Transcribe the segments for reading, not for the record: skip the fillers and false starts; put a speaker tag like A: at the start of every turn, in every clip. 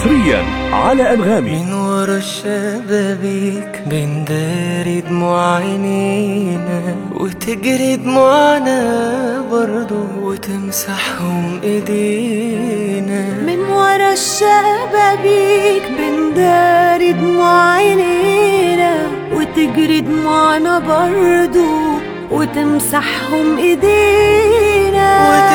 A: حصريا على أنغامي.
B: من ورا الشبابيك بنداري دموع عينينا وتجري دموعنا برضو وتمسحهم ايدينا.
C: من ورا الشبابيك بنداري دموع عينينا وتجري دموعنا برضو وتمسحهم ايدينا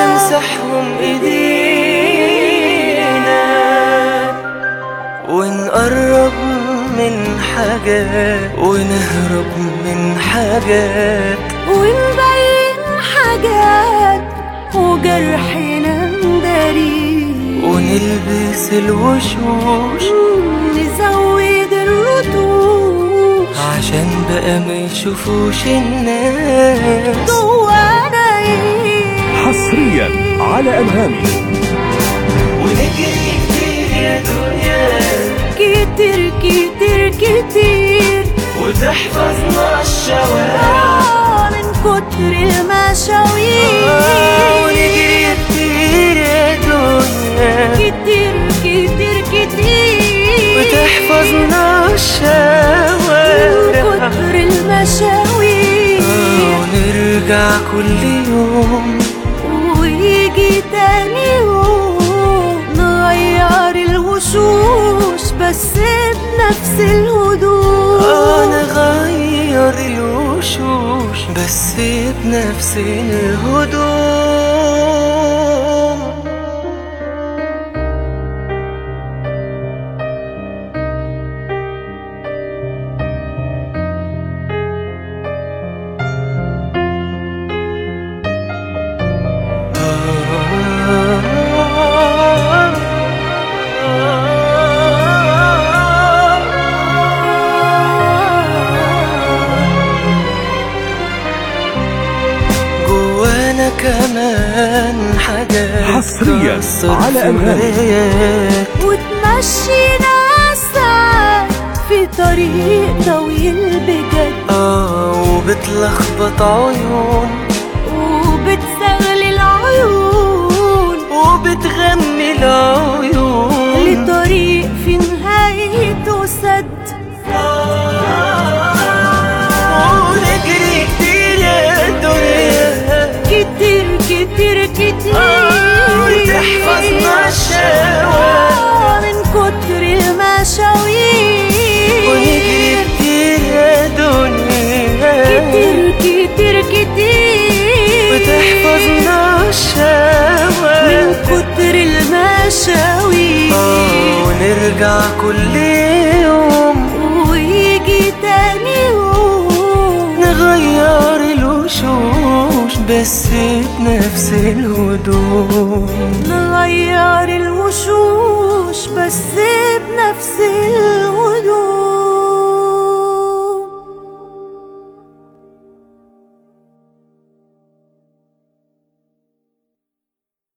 B: ونقرب من حاجات ونهرب من حاجات
C: ونبين حاجات وجرحنا نداري
B: ونلبس الوشوش
C: نزود الرتوش
B: عشان بقى ما يشوفوش الناس
C: جوانا ايه.
A: حصريا على أنغامي.
B: ونجري كتير يا دنيا
C: كتير كتير كتير
B: وتحفظنا الشوارع
C: من كتر المشاوير.
B: ونجري كتير يا دنيا
C: كتير كتير كتير
B: وتحفظنا الشوارع
C: من كتر المشاوير.
B: ونرجع كل يوم
C: ويجي تاني يوم نغير الوشوش بس بنفس الهدوء.
B: نغير الوشوش بس بنفس الهدوء. كمان حاجات
A: حصريا على أنغامي.
C: وتمشينا ساعات في طريق طويل بجد
B: وبتلخبط عيون
C: وبتزغلل العيون
B: وبتغمي العيون
C: لطريق في نهايته سد.
B: ونجري كتير يا دنيا
C: كتير كتير كتير
B: وتحفظنا الشوارع
C: من كتر المشاوير.
B: ونجري كتير يا دنيا
C: كتير كتير كتير
B: وتحفظنا الشوارع
C: من كتر المشاوير.
B: ونرجع كل يوم
C: ويجي تاني يوم
B: نغير الوشوش بس بنفس الهدوء.
C: نغير الوشوش بس بنفس الهدوء.